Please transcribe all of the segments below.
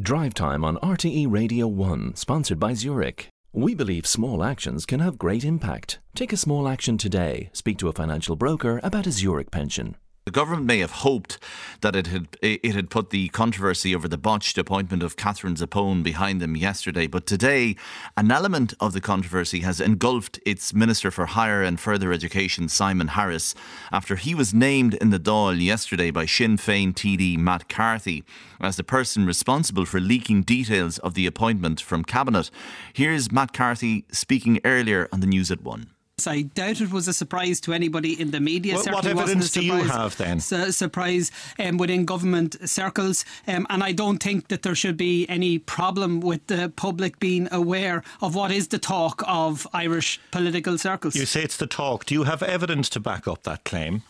Drive Time on RTE Radio 1, sponsored by Zurich. We believe small actions can have great impact. Take a small action today. Speak to a financial broker about a Zurich pension. The government may have hoped that it had put the controversy over the botched appointment of Catherine Zappone behind them yesterday, but today an element of the controversy has engulfed its Minister for Higher and Further Education, Simon Harris, after he was named in the Dáil yesterday by Sinn Féin TD Matt Carthy as the person responsible for leaking details of the appointment from Cabinet. Here's Matt Carthy speaking earlier on the News at 1. I doubt it was a surprise to anybody in the media. What evidence do you have then? Surprise within government circles, and I don't think that there should be any problem with the public being aware of what is the talk of Irish political circles. You say it's the talk. Do you have evidence to back up that claim?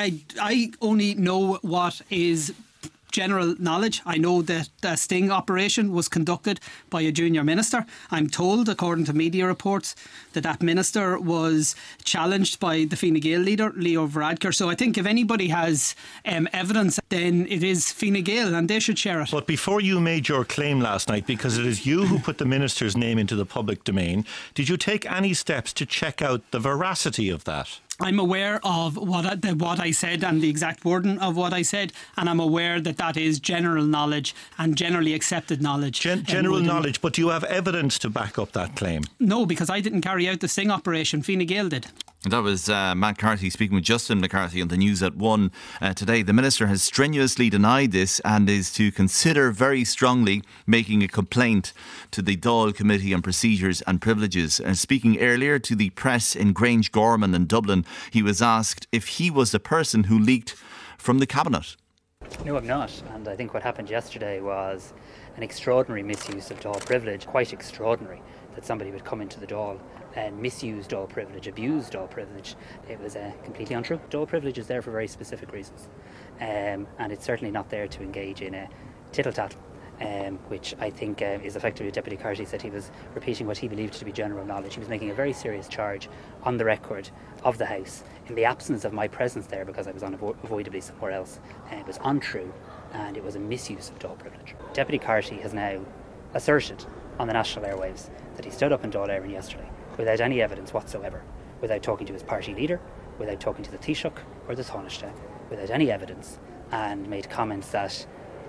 I only know what is general knowledge. I know that the sting operation was conducted by a junior minister. I'm told, according to media reports, that minister was challenged by the Fine Gael leader, Leo Varadkar. So I think if anybody has evidence, then it is Fine Gael and they should share it. But before you made your claim last night, because it is you who put the minister's name into the public domain, did you take any steps to check out the veracity of that? I'm aware of what I said and the exact wording of what I said, and I'm aware that is general knowledge and generally accepted knowledge. General knowledge, but do you have evidence to back up that claim? No, because I didn't carry out the sting operation. Fine Gael did. That was Matt Carthy speaking with Justin McCarthy on the News at 1 today. The Minister has strenuously denied this and is to consider very strongly making a complaint to the Dáil Committee on Procedures and Privileges. And speaking earlier to the press in Grange Gorman in Dublin, he was asked if he was the person who leaked from the Cabinet. No, I'm not. And I think what happened yesterday was an extraordinary misuse of Dáil privilege, quite extraordinary that somebody would come into the Dáil and misuse Dáil privilege, abuse Dáil privilege. It was completely untrue. Dáil privilege is there for very specific reasons. And it's certainly not there to engage in a tittle-tattle, which I think is effectively what Deputy Carty said. He was repeating what he believed to be general knowledge. He was making a very serious charge on the record of the House in the absence of my presence there because I was unavoidably somewhere else. It was untrue and it was a misuse of Dáil privilege. Deputy Carty has now asserted on the national airwaves that he stood up in Dáil Éireann yesterday without any evidence whatsoever, without talking to his party leader, without talking to the Taoiseach or the Taoiseach, without any evidence, and made comments that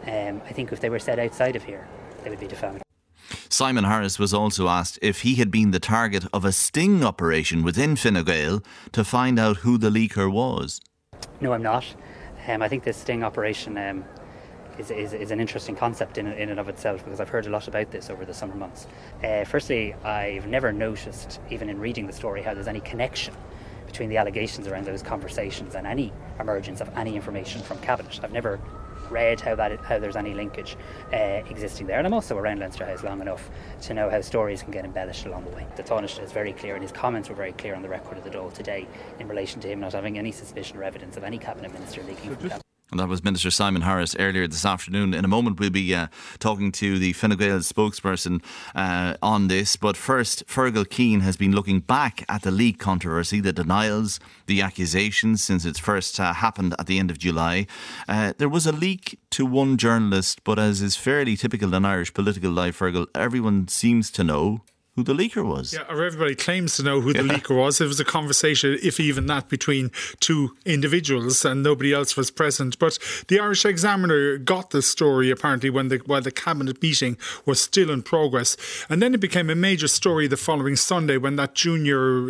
I think if they were said outside of here, they would be defamatory. Simon Harris was also asked if he had been the target of a sting operation within Fine Gael to find out who the leaker was. No, I'm not. I think this sting operation is an interesting concept in and of itself, because I've heard a lot about this over the summer months. Firstly, I've never noticed, even in reading the story, how there's any connection between the allegations around those conversations and any emergence of any information from Cabinet. I've never read how there's any linkage existing there, and I'm also around Leinster House long enough to know how stories can get embellished along the way. The Taoiseach is very clear, and his comments were very clear on the record of the Dáil today in relation to him not having any suspicion or evidence of any Cabinet Minister leaking from Cabinet. And that was Minister Simon Harris earlier this afternoon. In a moment we'll be talking to the Fine Gael spokesperson on this. But first, Fergal Keane has been looking back at the leak controversy, the denials, the accusations since it first happened at the end of July. There was a leak to one journalist, but as is fairly typical in Irish political life, Fergal, everyone seems to know who the leaker was. Yeah, or everybody claims to know who the leaker was. It was a conversation, if even that, between two individuals and nobody else was present. But the Irish Examiner got the story apparently while the Cabinet meeting was still in progress. And then it became a major story the following Sunday when that junior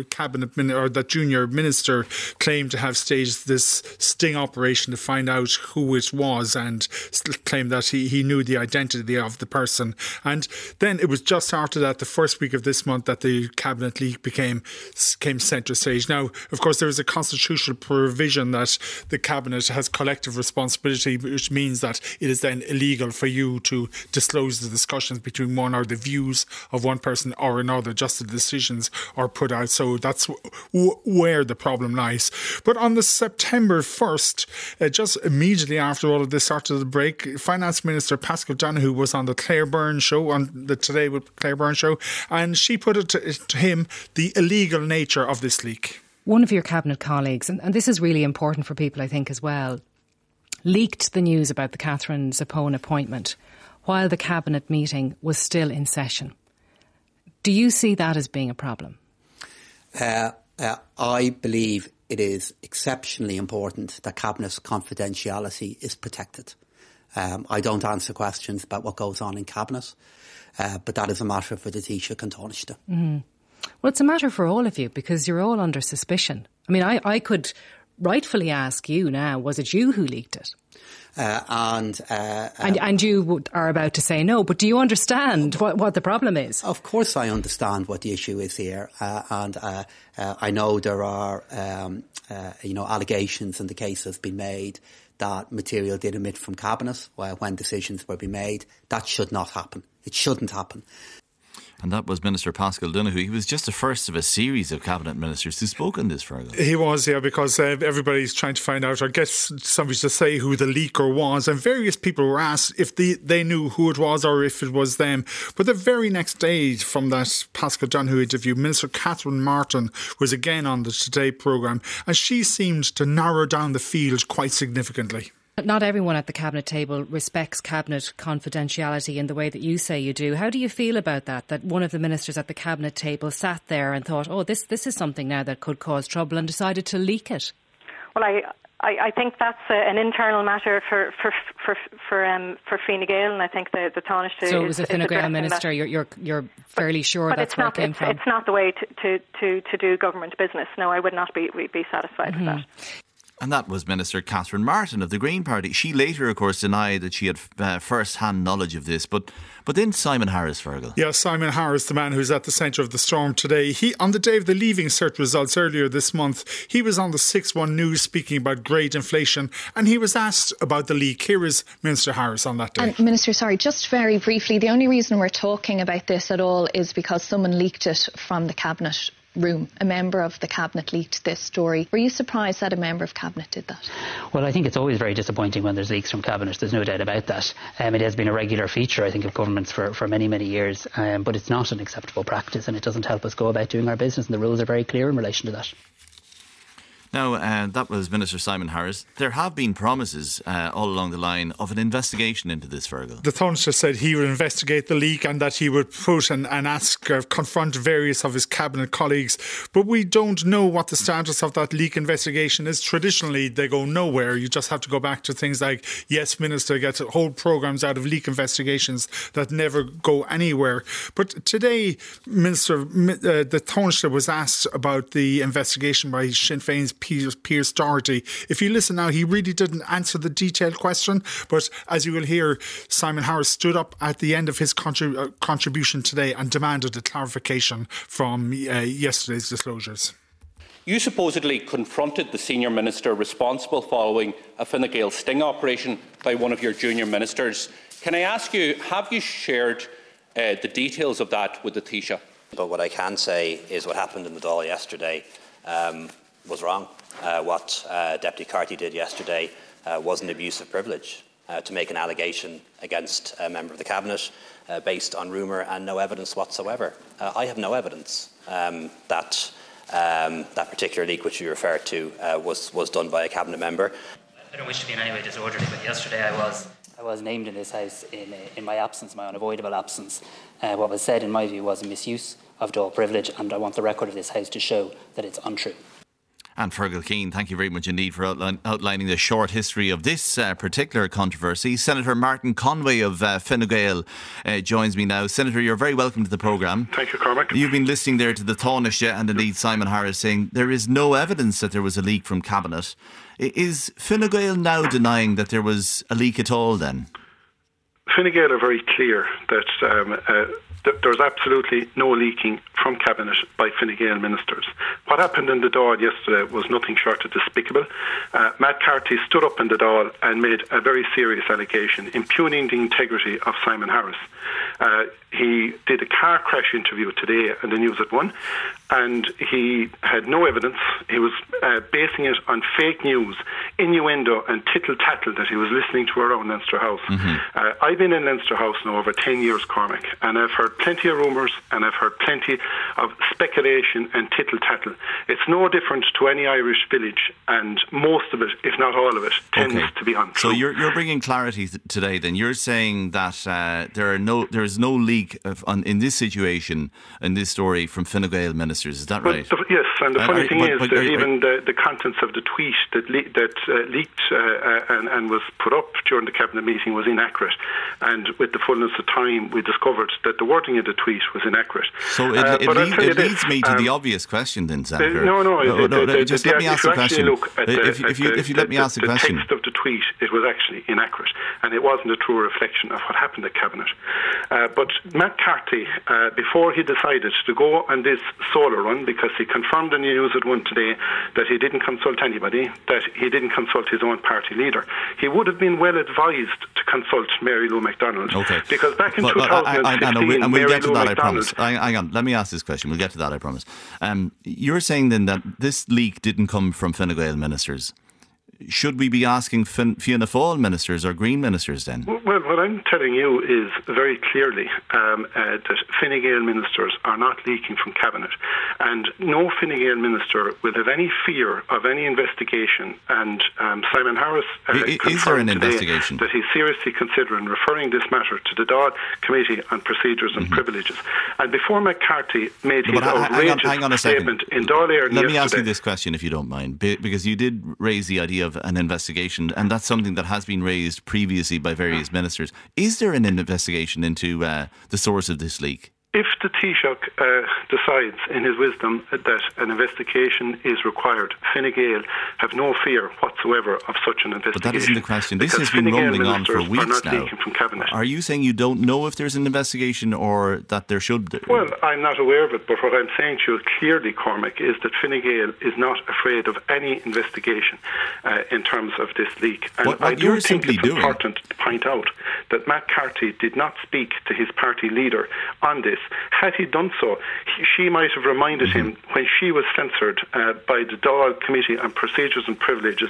minister claimed to have staged this sting operation to find out who it was and claimed that he knew the identity of the person. And then it was just after that, the first week of this month, that the Cabinet leak came centre stage. Now, of course, there is a constitutional provision that the Cabinet has collective responsibility, which means that it is then illegal for you to disclose the discussions between one or the views of one person or another, just the decisions are put out. So that's where the problem lies. But on the September 1st, just immediately after all of this started to break, Finance Minister Paschal Donohoe was on the Claire Byrne show, on the Today with Claire Byrne show, and she put it to him the illegal nature of this leak. One of your Cabinet colleagues, and this is really important for people, I think, as well, leaked the news about the Catherine Zappone appointment while the Cabinet meeting was still in session. Do you see that as being a problem? I believe it is exceptionally important that Cabinet confidentiality is protected. I don't answer questions about what goes on in Cabinet, but that is a matter for the Taoiseach and Taoiseach. Mm. Well, it's a matter for all of you because you're all under suspicion. I mean, I could rightfully ask you now, was it you who leaked it? And you are about to say no, but do you understand what the problem is? Of course I understand what the issue is here, and I know there are allegations and the case has been made that material did emit from Cabinet when decisions were being made. That should not happen. It shouldn't happen. And that was Minister Paschal Donohoe. He was just the first of a series of Cabinet Ministers who spoke on this, Fergal. He was, yeah, because everybody's trying to find out, or get somebody to say who the leaker was. And various people were asked if they knew who it was or if it was them. But the very next day from that Paschal Donohoe interview, Minister Catherine Martin was again on the Today programme, and she seemed to narrow down the field quite significantly. Not everyone at the Cabinet table respects Cabinet confidentiality in the way that you say you do. How do you feel about that one of the ministers at the Cabinet table sat there and thought, oh, this is something now that could cause trouble, and decided to leak it? Well, I think that's an internal matter for Fine Gael, and I think the Taoiseach. So it was a Fine Gael minister. You're fairly sure that's where it came from. It's not the way to do government business. No, I would not be satisfied with that. And that was Minister Catherine Martin of the Green Party. She later, of course, denied that she had first-hand knowledge of this. But then Simon Harris, Fergal. Yeah, Simon Harris, the man who's at the centre of the storm today. He, on the day of the Leaving Cert results earlier this month, he was on the 6-1 News speaking about great inflation, and he was asked about the leak. Here is Minister Harris on that day. And Minister, sorry, just very briefly, the only reason we're talking about this at all is because someone leaked it from the Cabinet room. A member of the Cabinet leaked this story. Were you surprised that a member of Cabinet did that? Well, I think it's always very disappointing when there's leaks from Cabinet. There's no doubt about that. It has been a regular feature, I think, of governments for many, many years. But it's not an acceptable practice, and it doesn't help us go about doing our business. And the rules are very clear in relation to that. Now, that was Minister Simon Harris. There have been promises all along the line of an investigation into this, Fergal. The Taoiseach said he would investigate the leak and that he would put and confront various of his Cabinet colleagues. But we don't know what the status of that leak investigation is. Traditionally, they go nowhere. You just have to go back to things like, yes, Minister gets whole programmes out of leak investigations that never go anywhere. But today, the Taoiseach was asked about the investigation by Sinn Féin's Piers Doherty. If you listen now, he really didn't answer the detailed question, but as you will hear, Simon Harris stood up at the end of his contribution today and demanded a clarification from yesterday's disclosures. You supposedly confronted the senior minister responsible following a Fine Gael sting operation by one of your junior ministers. Can I ask you, have you shared the details of that with the Taoiseach? But what I can say is what happened in the Dáil yesterday was wrong. What Deputy Carty did yesterday was an abuse of privilege to make an allegation against a member of the Cabinet based on rumour and no evidence whatsoever. I have no evidence that that particular leak which you referred to was done by a Cabinet member. I don't wish to be in any way disorderly, but yesterday I was named in this House in my absence, my unavoidable absence. What was said, in my view, was a misuse of Dáil privilege, and I want the record of this House to show that it's untrue. And Fergal Keane, thank you very much indeed for outlining the short history of this particular controversy. Senator Martin Conway of Fine Gael joins me now. Senator, you're very welcome to the programme. Thank you, Cormac. You've been listening there to the Taoiseach and indeed Simon Harris saying there is no evidence that there was a leak from Cabinet. Is Fine Gael now denying that there was a leak at all then? Fine Gael are very clear that there's absolutely no leaking from Cabinet by Fine Gael ministers. What happened in the Dáil yesterday was nothing short of despicable. Matt Carty stood up in the Dáil and made a very serious allegation, impugning the integrity of Simon Harris. He did a car crash interview today in the News at 1, and he had no evidence. He was basing it on fake news, innuendo and tittle-tattle that he was listening to around Leinster House. I've been in Leinster House now over 10 years, Cormac, and I've heard plenty of rumours and I've heard plenty of speculation and tittle-tattle. It's no different to any Irish village, and most of it, if not all of it, tends to be untrue. So you're bringing clarity today then. You're saying that there is no leak in this situation, in this story, from Fine Gael ministers. Is that right? Yes, and the funny thing is that even the contents of the tweet that leaked and was put up during the Cabinet meeting was inaccurate. And with the fullness of time, we discovered that the wording of the tweet was inaccurate. So it leads me to the obvious question then, Senator. Just let me ask the question. If you let me ask the question. The text of the tweet, it was actually inaccurate, and it wasn't a true reflection of what happened at Cabinet. But Matt Carthy, before he decided to go on this solo run, because he confirmed in the News at 1 today that he didn't consult anybody, that he didn't consult his own party leader, he would have been well advised to consult Mary Lou McDonald. Okay. Because back in 2016, and we'll get to that, McDonald, I promise. Hang on, let me ask this question. We'll get to that, I promise. You're saying then that this leak didn't come from Fine Gael ministers. Should we be asking Fianna Fáil ministers or Green ministers then? Well, what I'm telling you is very clearly that Fine Gael ministers are not leaking from Cabinet, and no Fine Gael minister will have any fear of any investigation. And Simon Harris is there an investigation? That he's seriously considering referring this matter to the Dáil Committee on Procedures and Privileges. And before McCarthy made his outrageous statement in Dáil Éireann Let me ask you this question, if you don't mind, because you did raise the idea of an investigation, and that's something that has been raised previously by various ministers. Is there an investigation into the source of this leak? If the Taoiseach decides in his wisdom that an investigation is required, Fine Gael have no fear whatsoever of such an investigation. But that isn't the question. This has been rumbling on for weeks now. Are you saying you don't know if there's an investigation or that there should? Well, I'm not aware of it, but what I'm saying to you clearly, Cormac, is that Fine Gael is not afraid of any investigation in terms of this leak. And I do think it's important to point out that Matt Carthy did not speak to his party leader on this. Had he done so, she might have reminded him when she was censored by the Dáil Committee on Procedures and Privileges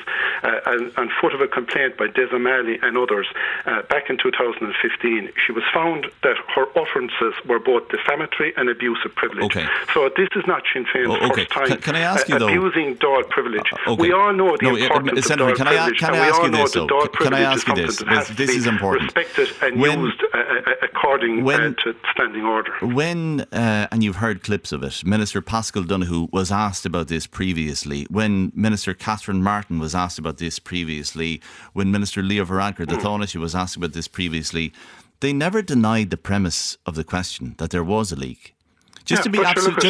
on foot of a complaint by Des O'Malley and others back in 2015. She was found that her utterances were both defamatory and abuse of privilege. Okay. So this is not Sinn Féin's first time can I ask you, though, abusing Dáil privilege. We all know the importance of Dáil privilege, and we all know that Dáil privilege is something that has to be respected and used according to standing order. When, and you've heard clips of it, Minister Paschal Donoghue was asked about this previously, when Minister Catherine Martin was asked about this previously, when Minister Leo Varadkar, the Taoiseach, was asked about this previously, they never denied the premise of the question that there was a leak. Just to be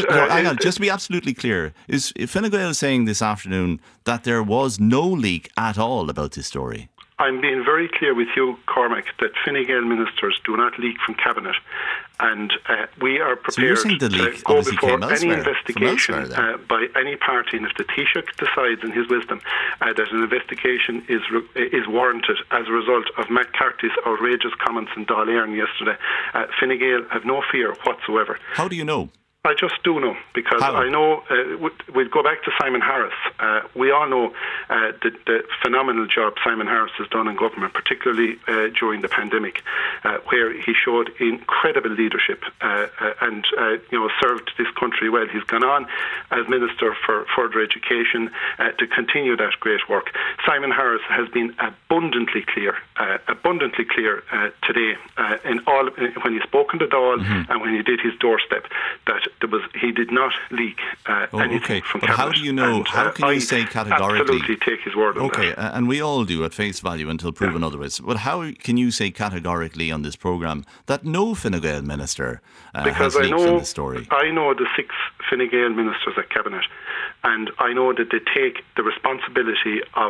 absolutely clear, is Fine Gael saying this afternoon that there was no leak at all about this story? I'm being very clear with you, Cormac, that Fine Gael ministers do not leak from Cabinet, and we are prepared to go before any investigation by any party. And if the Taoiseach decides in his wisdom that an investigation is warranted as a result of Matt Carthy's outrageous comments in Dáil Éireann yesterday, Fine Gael have no fear whatsoever. How do you know? I just do know, because I know, we'll go back to Simon Harris. We all know the phenomenal job Simon Harris has done in government, particularly during the pandemic, where he showed incredible leadership and served this country well. He's gone on as Minister for Further Education to continue that great work. Simon Harris has been abundantly clear today when he spoke in the Dáil and when he did his doorstep, that he did not leak anything from Cabinet. How do you know? How can you say categorically? Absolutely take his word on that. And we all do at face value until proven otherwise. But how can you say categorically on this programme that no Fine Gael minister has leaked from the story? I know the 6 Fine Gael ministers at Cabinet, and I know that they take the responsibility of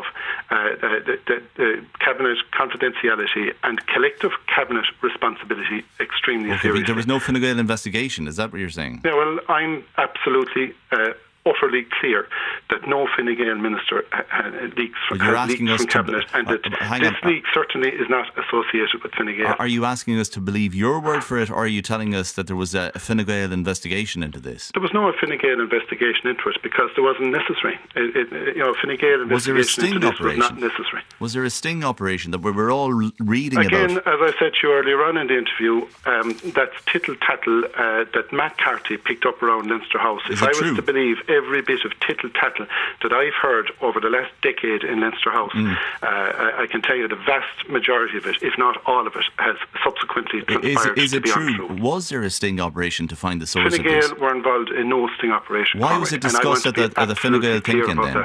the Cabinet confidentiality and collective Cabinet responsibility extremely seriously. There was no Fine Gael investigation, is that what you're saying? Yeah, well, I'm absolutely utterly clear that no Fine Gael minister leaks from Cabinet, and that this leak certainly is not associated with Fine Gael. Are you asking us to believe your word for it, or are you telling us that there was a Fine Gael investigation into this? There was no Fine Gael investigation into it because there wasn't necessary. Fine Gael investigation into this was not necessary. Was there a sting operation that we were all reading about? Again, as I said to you earlier on in the interview, that's tittle-tattle that Matt Carty picked up around Leinster House. If I was to believe every bit of tittle-tattle that I've heard over the last decade in Leinster House, I can tell you the vast majority of it, if not all of it, has subsequently transpired. Is it true? Was there a sting operation to find the source Fine of this? Gael were involved in no sting operation. Why was it discussed at the Fine Gael thinking then?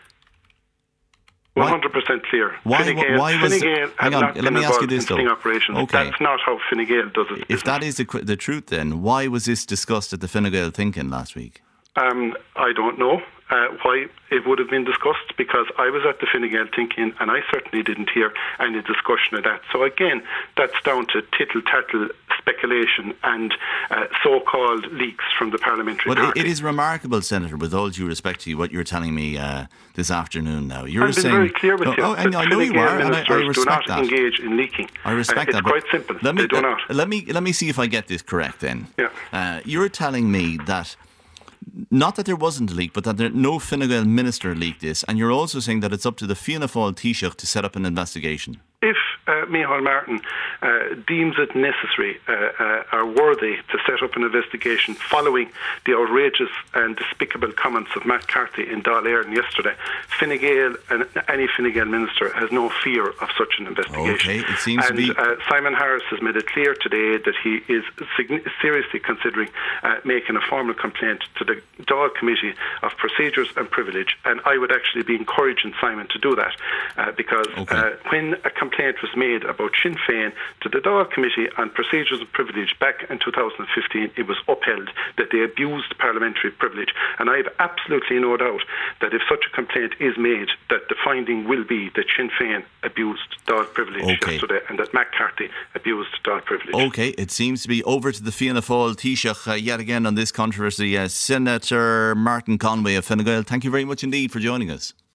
100% clear. Hang on, let me ask you this though. Okay. That's not how Fine Gael does it. If that is the truth, then why was this discussed at the Fine Gael thinking last week? I don't know why it would have been discussed, because I was at the Fine Gael thinking and I certainly didn't hear any discussion of that. So again, that's down to tittle-tattle speculation and so-called leaks from the parliamentary party. It is remarkable, Senator, with all due respect to you, what you're telling me this afternoon now. I've been very clear with you. I know you are, and I respect do not that. Engage in leaking. I respect that. It's quite simple. They do not. Let me see if I get this correct then. Yeah. You're telling me that not that there wasn't a leak, but that no Fine Gael minister leaked this, and you're also saying that it's up to the Fianna Fáil Taoiseach to set up an investigation. If Micheál Martin deems it necessary or worthy to set up an investigation following the outrageous and despicable comments of Matt Carthy in Dáil Éireann yesterday, Fine Gael and any Fine Gael minister has no fear of such an investigation. Okay, it seems to be. Simon Harris has made it clear today that he is seriously considering making a formal complaint to the Dáil Committee of Procedures and Privilege, and I would actually be encouraging Simon to do that because when a complaint was made about Sinn Féin to the Dáil Committee on Procedures and Privilege back in 2015, it was upheld that they abused parliamentary privilege, and I have absolutely no doubt that if such a complaint is made, that the finding will be that Sinn Féin abused Dáil privilege yesterday and that Matt Carthy abused Dáil privilege. Okay, it seems to be over to the Fianna Fáil Taoiseach yet again on this controversy. Senator Martin Conway of Fine Gael, thank you very much indeed for joining us.